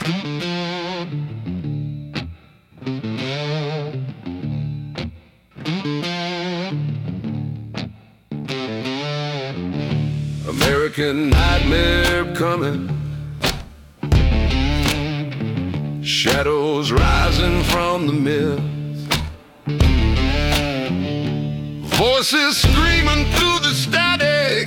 American nightmare coming, shadows rising from the mist, voices screaming through the static.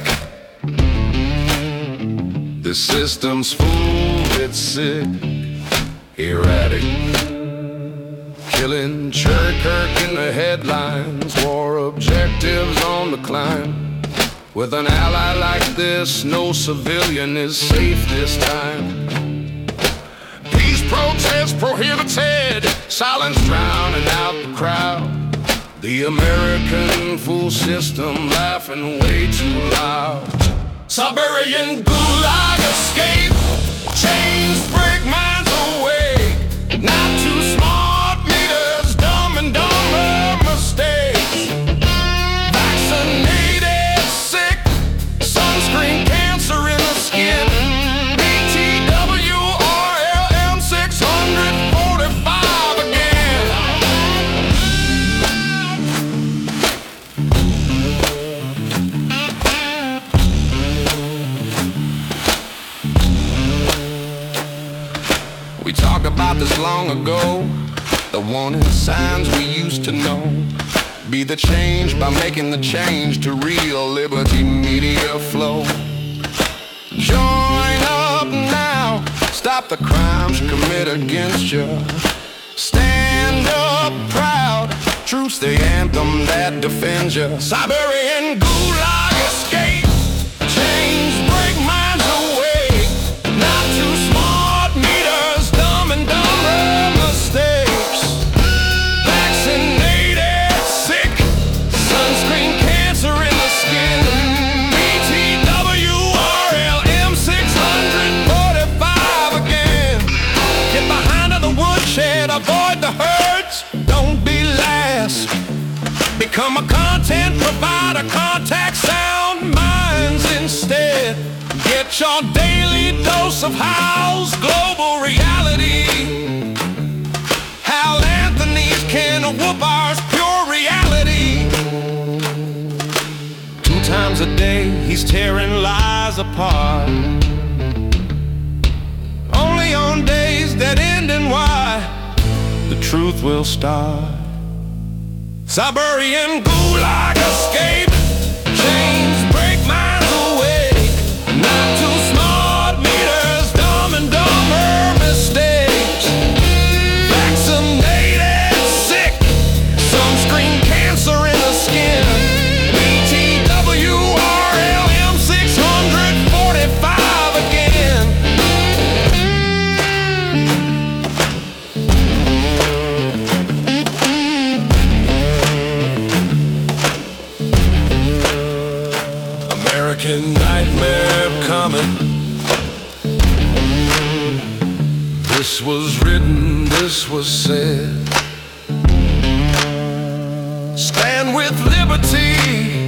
The system's full, it's sick, erratic, killing Kirk in the headlines, war objectives on the climb. With an ally like this, no civilian is safe this time. Peace protests prohibited, silence drowning out the crowd. The American fool system laughing way too loud. Siberian gulag escape, chains break minds awake. Not too smart meters, dumb and dumber mistakes. Vaccinated sick, sunscreen cancer in the skin. BTW RLM 645 again. We talked about this long ago, the warning signs we used to know. Be the change by making the change to real Liberty Media flow. Join up now, stop the crimes committed against you. Stand up proud, truth's the anthem that defends you. Siberian gulag escape, chains break minds awake. Not too smart meters, dumb and dumber mistakes. Vaccinated sick, sunscreen cancer in the skin. BTW RLM 645 again. Get behind the woodshed, avoid the herds, don't be last. Become a content provider, contact sound minds instead. Get your daily dose of Hal's global reality. Hal Anthony's can whoop ours pure reality. 2 times a day he's tearing lies apart. Only on days that end in Y the truth will start. Siberian gulag escape, chains break minds awake. Not too smart meters, dumb and dumber mistakes. Vaccinated sick, sunscreen cancer in the skin. BTW RLM 645 again. American nightmare coming. This was written, this was said. Stand with liberty.